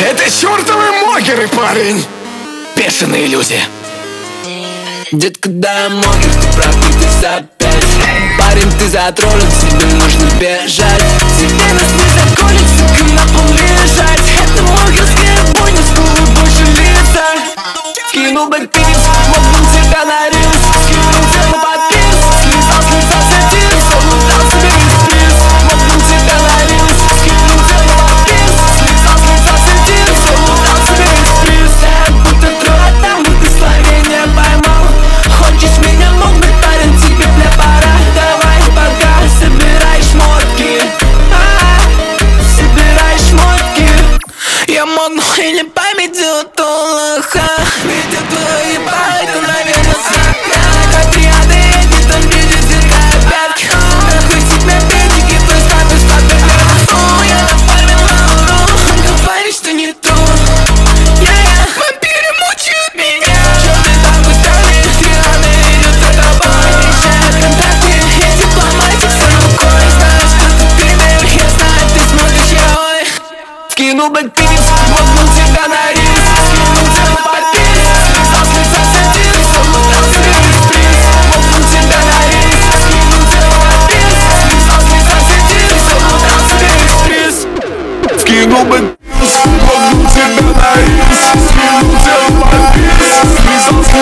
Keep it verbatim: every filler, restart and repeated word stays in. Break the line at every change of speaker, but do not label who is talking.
Это чертовы мокеры, парень. Бешеные люди.
Детка, да, мокер, ты пропитый вся пять. Парень, ты затроллен, тебе нужно бежать.
Тебе нас не заколет, сука, на пол лежать. Это мокерская бойня, скоро больше лица.
Скинул бэкпикс, мокнул тебя на рилс. Скинул тебя на подпис, слезал, слезал, садился. Удал себе экспресс, мокнул тебя на рилс. Скинул тебя на подпис, слезал, слезал, садился. Удал себе экспресс.
Так будто тролль, там благословение поймал. Хочешь меня мокнуть, парень, тебе бля пора. Давай пока собирай шмотки, а, собирай шмотки. Я мокну и не память делать олаха. Ведь это ебать, это, наверное, срака. Как триады, эти там видят зеркая пятки. Нахуй тебя пятники, твой статус подберет. О, я на фарме лауру, говоришь, что не то. Я-я, вампиры мучают меня. Чё ты там устали? Триады идут за тобой. Обещают контакты и дипломатик с рукой. Знаю, что ты пример, я знаю, ты смотришь, я ой.
Скинул бэкпикс, мокнул тебя на рилс. Скинул тебя на подпис, слезал, слезал, садился. Удал себе экспресс, мокнул тебя на рилс. Скинул тебя на подпис, слезал, слезал, садился. Удал себе экспресс.
Скинул бэкпикс, мокнул тебя на рилс. Скинул тебя на подпис, слезал,